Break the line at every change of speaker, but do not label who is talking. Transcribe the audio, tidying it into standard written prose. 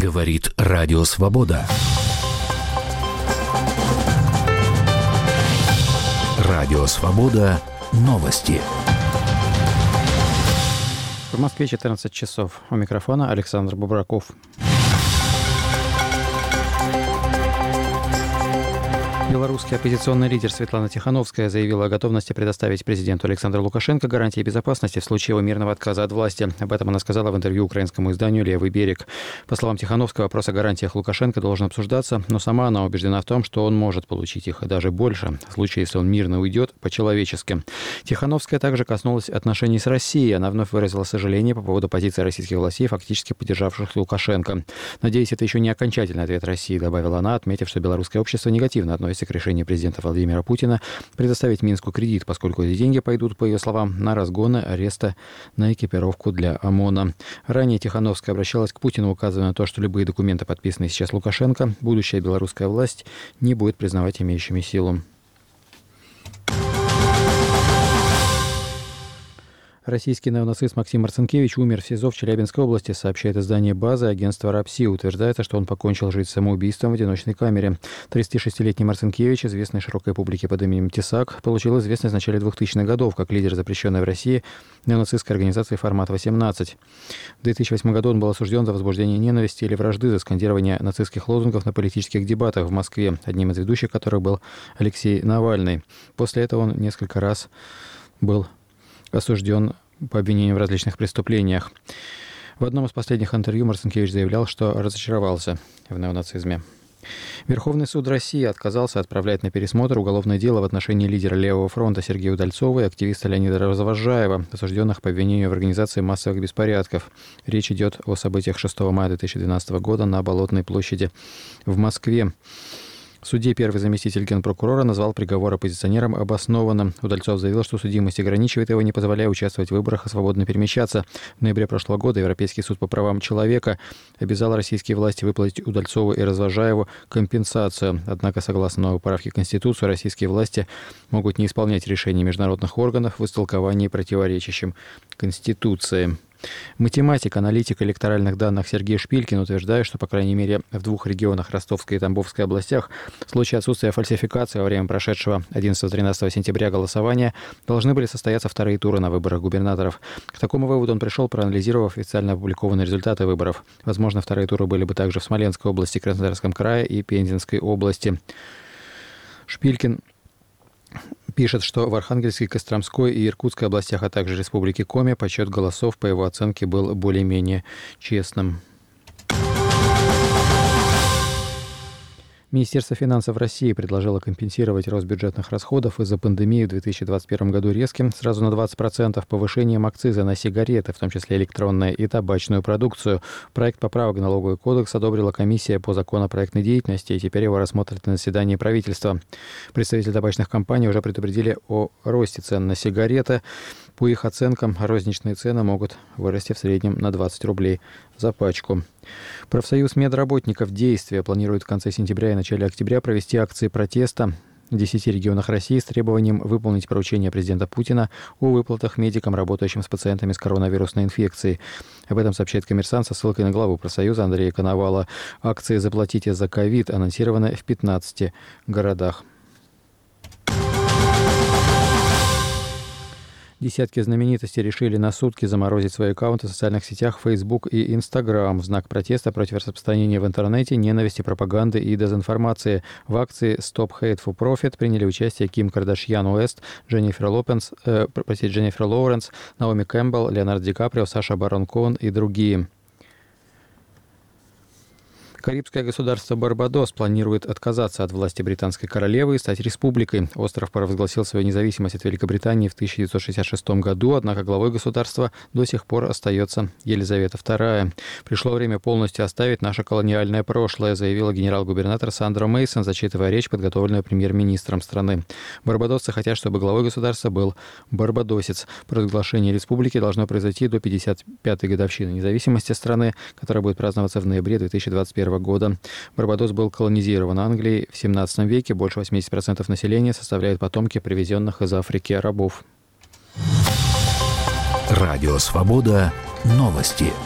Говорит Радио Свобода. Радио Свобода. Новости.
В Москве 14 часов. У микрофона Александр Бубраков. Белорусский оппозиционный лидер Светлана Тихановская заявила о готовности предоставить президенту Александру Лукашенко гарантии безопасности в случае его мирного отказа от власти. Об этом она сказала в интервью украинскому изданию «Левый берег». По словам Тихановской, вопрос о гарантиях Лукашенко должен обсуждаться, но сама она убеждена в том, что он может получить их, и даже больше, в случае, если он мирно уйдет, по-человечески. Тихановская также коснулась отношений с Россией. Она вновь выразила сожаление по поводу позиции российских властей, фактически поддержавших Лукашенко. «Надеюсь, это еще не окончательный ответ России», добавила она, отметив, что белорусское общество негативно относится к решению президента Владимира Путина предоставить Минску кредит, поскольку эти деньги пойдут, по ее словам, на разгоны, аресты, на экипировку для ОМОНа. Ранее Тихановская обращалась к Путину, указывая на то, что любые документы, подписанные сейчас Лукашенко, будущая белорусская власть не будет признавать имеющими силу. Российский неонацист Максим Марцинкевич умер в СИЗО в Челябинской области, сообщает издание «База». Агентство РАПСИ утверждается, что он покончил жизнь самоубийством в одиночной камере. 36-летний Марцинкевич, известный широкой публике под именем Тесак, получил известность в начале 2000-х годов как лидер запрещенной в России неонацистской организации «Формат-18». В 2008 году он был осужден за возбуждение ненависти или вражды, за скандирование нацистских лозунгов на политических дебатах в Москве, одним из ведущих которых был Алексей Навальный. После этого он несколько раз был осужден по обвинению в различных преступлениях. В одном из последних интервью Марцинкевич заявлял, что разочаровался в неонацизме. Верховный суд России отказался отправлять на пересмотр уголовное дело в отношении лидера Левого фронта Сергея Удальцова и активиста Леонида Развозжаева, осужденных по обвинению в организации массовых беспорядков. Речь идет о событиях 6 мая 2012 года на Болотной площади в Москве. В суде первый заместитель генпрокурора назвал приговор оппозиционерам обоснованным. Удальцов заявил, что судимость ограничивает его, не позволяя участвовать в выборах и свободно перемещаться. В ноябре прошлого года Европейский суд по правам человека обязал российские власти выплатить Удальцову и Развозжаеву компенсацию. Однако, согласно новой поправке в Конституцию, российские власти могут не исполнять решения международных органов в истолковании, противоречащим Конституции. Математик, аналитик электоральных данных Сергей Шпилькин утверждает, что, по крайней мере, в двух регионах Ростовской и Тамбовской областях в случае отсутствия фальсификации во время прошедшего 11-13 сентября голосования должны были состояться вторые туры на выборах губернаторов. К такому выводу он пришел, проанализировав официально опубликованные результаты выборов. Возможно, вторые туры были бы также в Смоленской области, Краснодарском крае и Пензенской области. Шпилькин пишет, что в Архангельской, Костромской и Иркутской областях, а также Республике Коми подсчет голосов, по его оценке, был более-менее честным. Министерство финансов России предложило компенсировать рост бюджетных расходов из-за пандемии в 2021 году резким, сразу на 20%, повышением акциза на сигареты, в том числе электронную и табачную продукцию. Проект поправок в налоговый кодекс одобрила комиссия по законопроектной деятельности, и теперь его рассмотрят на заседании правительства. Представители табачных компаний уже предупредили о росте цен на сигареты. По их оценкам, розничные цены могут вырасти в среднем на 20 рублей за пачку. Профсоюз медработников «Действие» планирует в конце сентября и начале октября провести акции протеста в 10 регионах России с требованием выполнить поручение президента Путина о выплатах медикам, работающим с пациентами с коронавирусной инфекцией. Об этом сообщает «Коммерсант» со ссылкой на главу профсоюза Андрея Коновала. Акции «Заплатите за ковид» анонсированы в 15 городах. Десятки знаменитостей решили на сутки заморозить свои аккаунты в социальных сетях Facebook и Instagram в знак протеста против распространения в интернете ненависти, пропаганды и дезинформации. В акции Stop Hate for Profit приняли участие Ким Кардашьян Уэст, Дженнифер Лоуренс, Наоми Кэмпбелл, Леонардо Ди Каприо, Саша Барон Коэн и другие. Карибское государство Барбадос планирует отказаться от власти британской королевы и стать республикой. Остров провозгласил свою независимость от Великобритании в 1966 году, однако главой государства до сих пор остается Елизавета II. «Пришло время полностью оставить наше колониальное прошлое», заявила генерал-губернатор Сандра Мейсон, зачитывая речь, подготовленную премьер-министром страны. Барбадосцы хотят, чтобы главой государства был барбадосец. Провозглашение республики должно произойти до 55-й годовщины независимости страны, которая будет праздноваться в ноябре 2021 года. Барбадос был колонизирован Англией в 17 веке. Больше 80% населения составляют потомки привезенных из Африки рабов.
Радио Свобода. Новости.